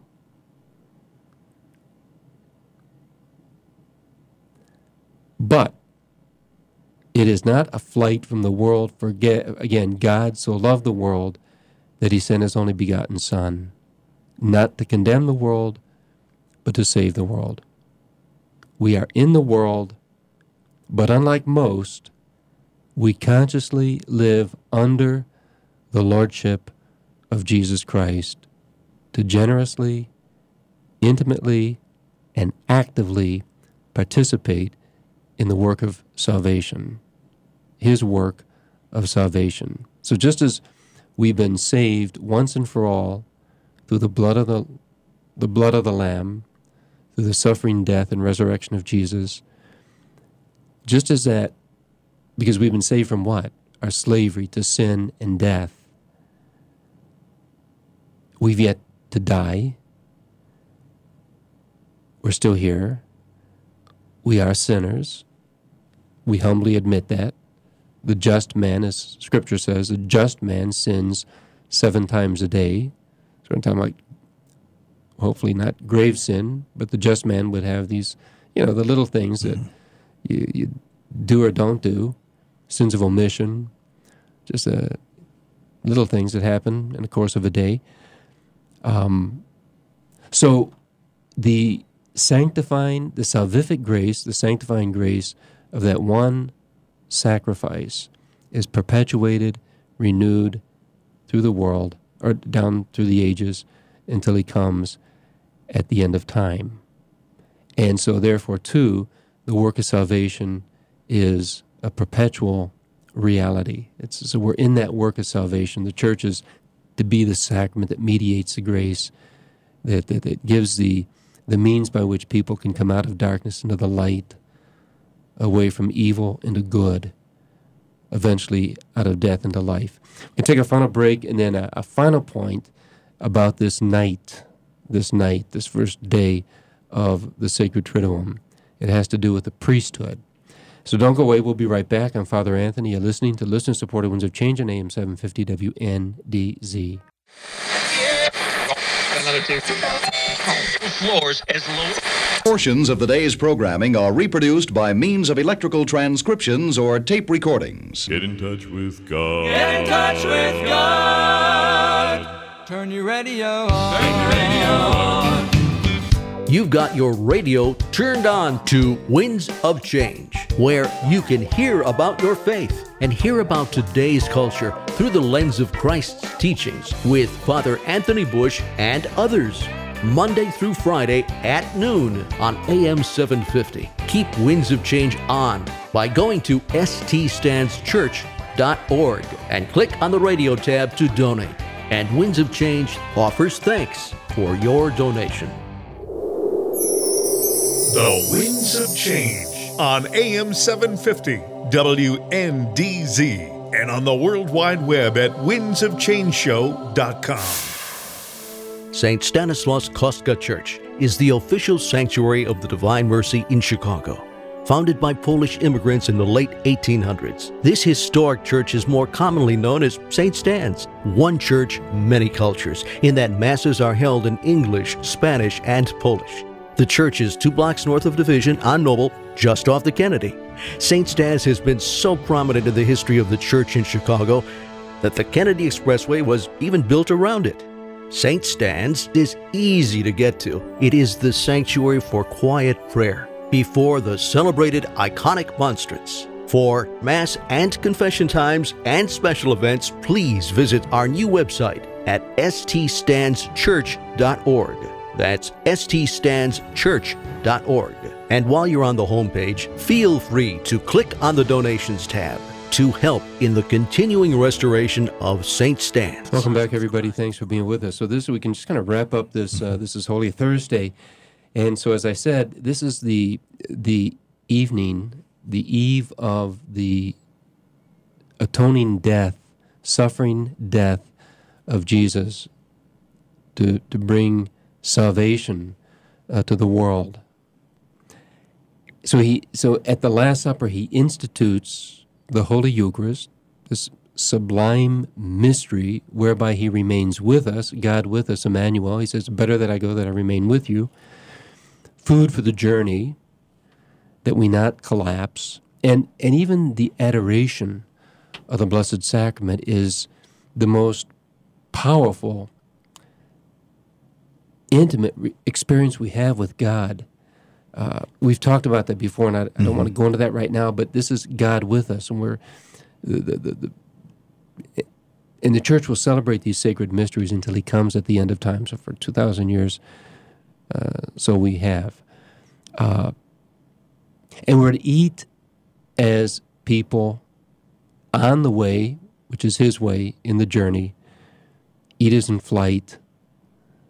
But it is not a flight from the world. Forget, again, God so loved the world that he sent his only begotten Son, not to condemn the world, but to save the world. We are in the world, but unlike most, we consciously live under the lordship of Jesus Christ to generously, intimately, and actively participate in the work of salvation, his work of salvation. So just as we've been saved once and for all through the blood of the the blood of the Lamb, through the suffering, death, and resurrection of Jesus. Just as that, because we've been saved from what? Our slavery to sin and death. We've yet to die. We're still here. We are sinners. We humbly admit that. The just man, as Scripture says, the just man sins seven times a day. So we're talking about, hopefully not grave sin, but the just man would have these, you know, the little things that you, you do or don't do, sins of omission, just uh, little things that happen in the course of a day. Um, so the sanctifying, the salvific grace, the sanctifying grace of that one sacrifice is perpetuated, renewed through the world, or down through the ages, until he comes at the end of time. And so therefore, too, the work of salvation is a perpetual reality. It's, so we're in that work of salvation. The church is to be the sacrament that mediates the grace, that, that, that gives the, the means by which people can come out of darkness into the light, away from evil into good, eventually out of death into life. We can take a final break, and then a, a final point about this night, this night, this first day of the Sacred Triduum. It has to do with the priesthood. So don't go away. We'll be right back. I'm Father Anthony. You're listening to Listener-Supported Winds of Change on A M seven fifty W N D Z. Another two. Floors as low. Portions of the day's programming are reproduced by means of electrical transcriptions or tape recordings. Get in touch with God. Get in touch with God. Turn your radio on. Turn your radio on. You've got your radio turned on to Winds of Change, where you can hear about your faith and hear about today's culture through the lens of Christ's teachings with Father Anthony Bush and others. Monday through Friday at noon on A M seven fifty. Keep Winds of Change on by going to s t stands church dot org and click on the radio tab to donate. And Winds of Change offers thanks for your donation. The Winds of Change on A M seven fifty W N D Z and on the World Wide Web at winds of change show dot com. Saint Stanislaus Kostka Church is the official sanctuary of the Divine Mercy in Chicago. Founded by Polish immigrants in the late eighteen hundreds, this historic church is more commonly known as Saint Stan's. One church, many cultures, in that masses are held in English, Spanish, and Polish. The church is two blocks north of Division on Noble, just off the Kennedy. Saint Stan's has been so prominent in the history of the church in Chicago that the Kennedy Expressway was even built around it. Saint Stan's is easy to get to. It is the sanctuary for quiet prayer before the celebrated iconic monstrance. For Mass and confession times and special events, please visit our new website at s t stands church dot org. That's s t stands church dot org. And while you're on the homepage, feel free to click on the donations tab to help in the continuing restoration of Saint Stan's. Welcome back, everybody. Thanks for being with us. So this, we can just kind of wrap up this. Uh, this is Holy Thursday, and so as I said, this is the the evening, the eve of the atoning death, suffering death of Jesus to to bring salvation uh, to the world. So he, so at the Last Supper, he institutes the Holy Eucharist, this sublime mystery whereby he remains with us, God with us, Emmanuel. He says, better that I go, that I remain with you. Food for the journey, that we not collapse. And, and even the adoration of the Blessed Sacrament is the most powerful, intimate re- experience we have with God. Uh, we've talked about that before, and I, I don't mm-hmm. want to go into that right now, but this is God with us, and we're the, the, the, the and the Church will celebrate these sacred mysteries until he comes at the end of time. So for two thousand years, uh, so we have. Uh, and we're to eat as people on the way, which is his way, in the journey. Eat as in flight,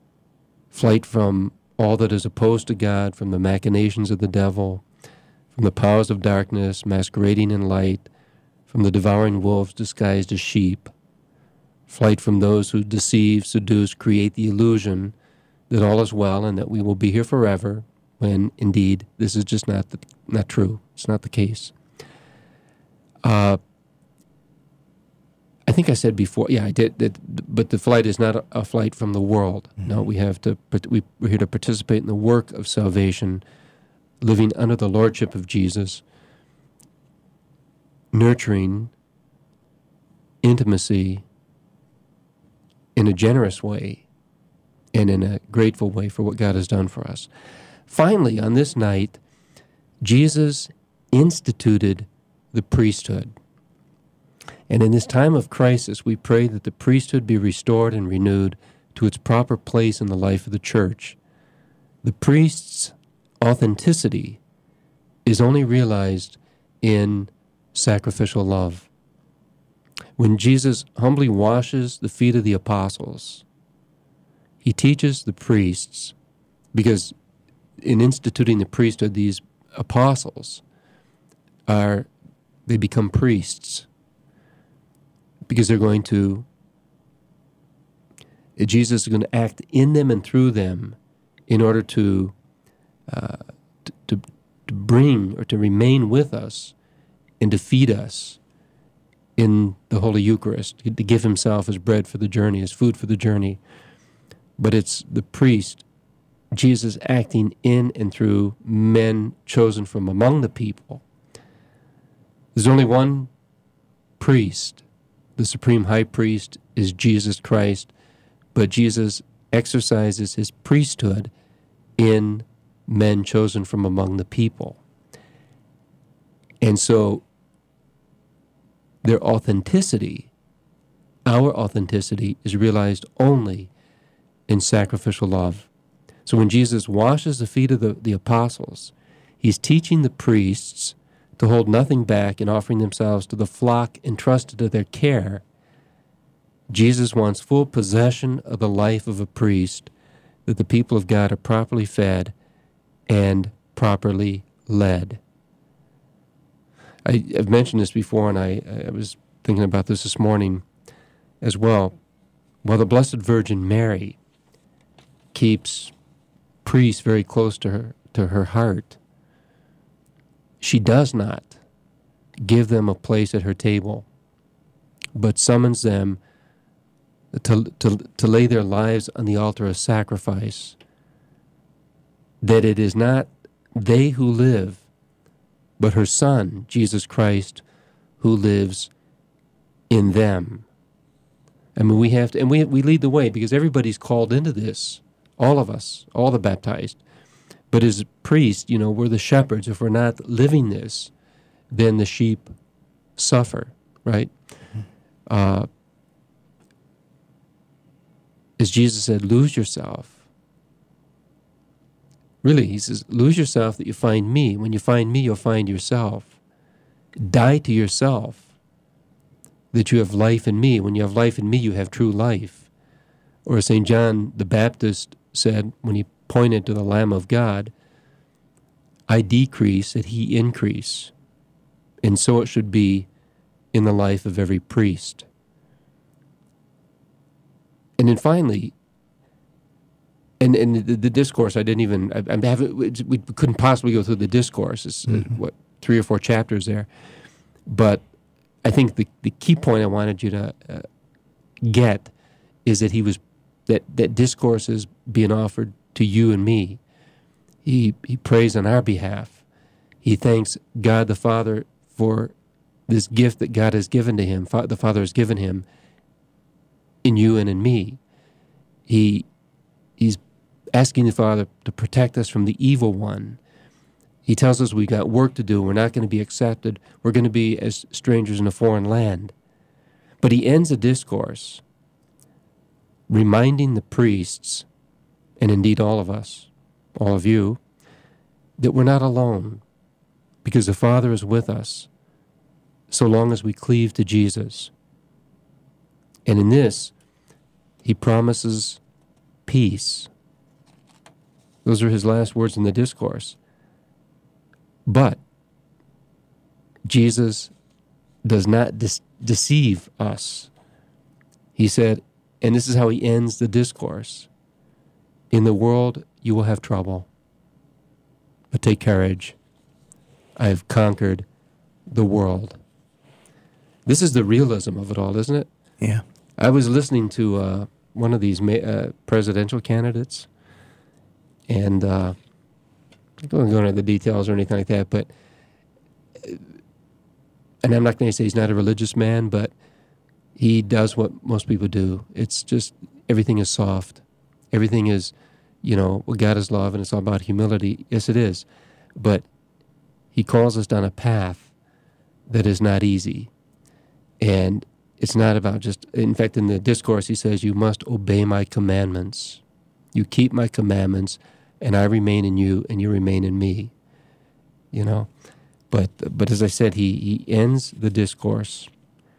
flight from all that is opposed to God, from the machinations of the devil, from the powers of darkness masquerading in light, from the devouring wolves disguised as sheep, flight from those who deceive, seduce, create the illusion that all is well and that we will be here forever, when indeed this is just not the, not true. It's not the case. Uh, I think I said before, yeah, I did, that, but the flight is not a, a flight from the world. Mm-hmm. No, we have to, we, we're here to participate in the work of salvation, living under the lordship of Jesus, nurturing intimacy in a generous way and in a grateful way for what God has done for us. Finally, on this night, Jesus instituted the priesthood. And in this time of crisis, we pray that the priesthood be restored and renewed to its proper place in the life of the church. The priest's authenticity is only realized in sacrificial love. When Jesus humbly washes the feet of the apostles, he teaches the priests, because in instituting the priesthood, these apostles are, they become priests, because they're going to, Jesus is going to act in them and through them in order to, uh, to, to, to bring or to remain with us and to feed us in the Holy Eucharist, to give himself as bread for the journey, as food for the journey. But it's the priest, Jesus acting in and through men chosen from among the people. There's only one priest. The supreme high priest is Jesus Christ, but Jesus exercises his priesthood in men chosen from among the people. And so their authenticity, our authenticity, is realized only in sacrificial love. So when Jesus washes the feet of the, the apostles, he's teaching the priests to hold nothing back in offering themselves to the flock entrusted to their care. Jesus wants full possession of the life of a priest, that the people of God are properly fed and properly led. I, I've mentioned this before, and I, I was thinking about this this morning as well. While the Blessed Virgin Mary keeps priests very close to her, to her heart, she does not give them a place at her table, but summons them to, to, to lay their lives on the altar of sacrifice, that it is not they who live, but her Son, Jesus Christ, who lives in them. I mean, we have to, and we, we lead the way, because everybody's called into this, all of us, all the baptized. But as priests, you know, we're the shepherds. If we're not living this, then the sheep suffer, right? Mm-hmm. Uh, as Jesus said, lose yourself. Really, he says, lose yourself that you find me. When you find me, you'll find yourself. Die to yourself that you have life in me. When you have life in me, you have true life. Or Saint John the Baptist said, when he pointed to the Lamb of God, I decrease that he increase. And so it should be in the life of every priest. And then finally, and, and the, the discourse, I didn't even, I, I haven't, we couldn't possibly go through the discourse. It's, mm-hmm. uh, what, three or four chapters there. But I think the, the key point I wanted you to uh, get is that he was, that, that discourse is being offered to you and me. He, he prays on our behalf. He thanks God the Father for this gift that God has given to him, Fa- the Father has given him in you and in me. He He's asking the Father to protect us from the evil one. He tells us we got work to do. We're not going to be accepted. We're going to be as strangers in a foreign land. But he ends the discourse reminding the priests, and indeed all of us, all of you, that we're not alone, because the Father is with us so long as we cleave to Jesus. And in this, he promises peace. Those are his last words in the discourse. But Jesus does not dis- deceive us. He said, and this is how he ends the discourse, in the world you will have trouble, but take courage. I have conquered the world. This is the realism of it all, isn't it? Yeah. I was listening to uh, one of these ma- uh, presidential candidates, and uh, I don't go into the details or anything like that, but, and I'm not going to say he's not a religious man, but he does what most people do. It's just, everything is soft. Everything is, you know, well, God is love, and it's all about humility. Yes, it is. But he calls us down a path that is not easy. And it's not about just, in fact, in the discourse, he says, you must obey my commandments. You keep my commandments, and I remain in you, and you remain in me. You know? But but as I said, he, he ends the discourse.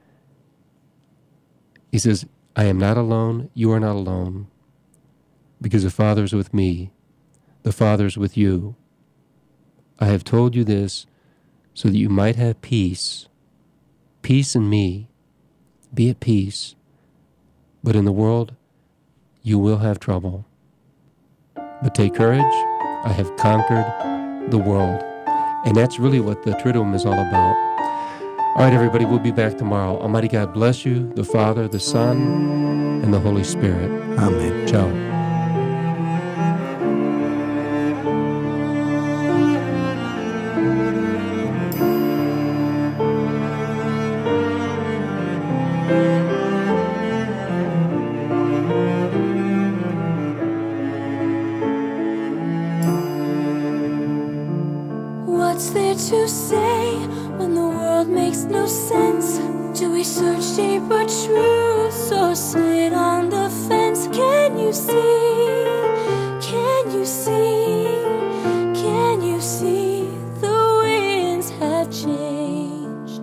He says, I am not alone, you are not alone, because the Father is with me, the Father is with you. I have told you this so that you might have peace. Peace in me. Be at peace. But in the world, you will have trouble. But take courage. I have conquered the world. And that's really what the Triduum is all about. All right, everybody, we'll be back tomorrow. Almighty God bless you, the Father, the Son, and the Holy Spirit. Amen. Ciao. What's there to say when the world makes no sense? Do we search deeper truths or sit on the fence? Can you see? Can you see? Can you see the winds have changed?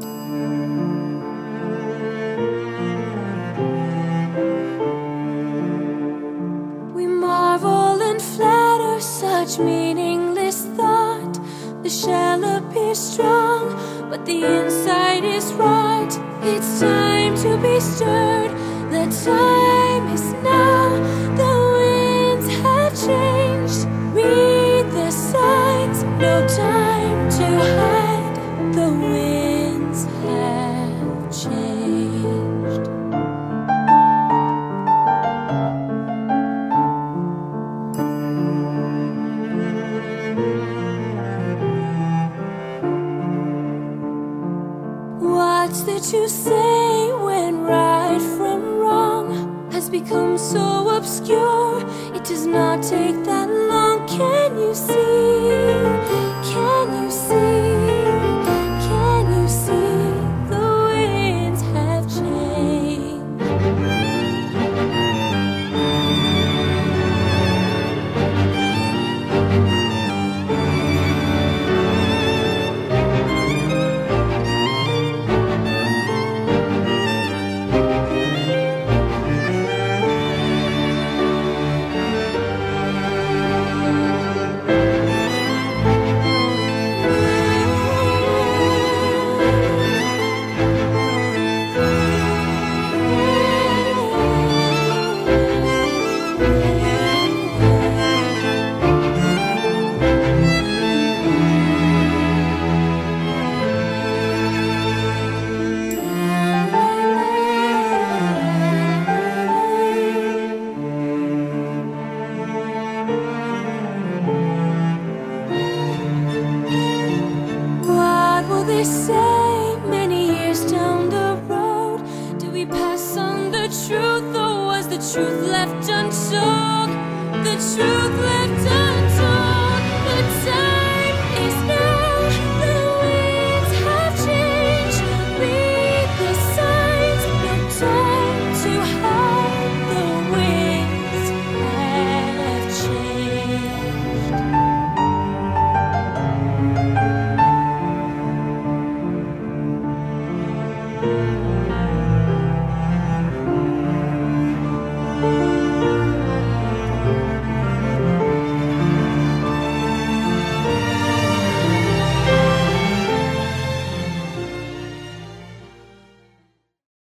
We marvel and flatter such meaningless thought. The shell appears strong, but the inside is right. It's time to be stirred. The time is now. The winds have changed. Read the signs. No time to hide. The winds have changed. What's there to say when right from wrong has become so obscure? It does not take that long. Can you see? Can you see? Can you see the winds have changed? What will they say many years down the road? Do we pass on the truth, or was the truth left untold? The truth left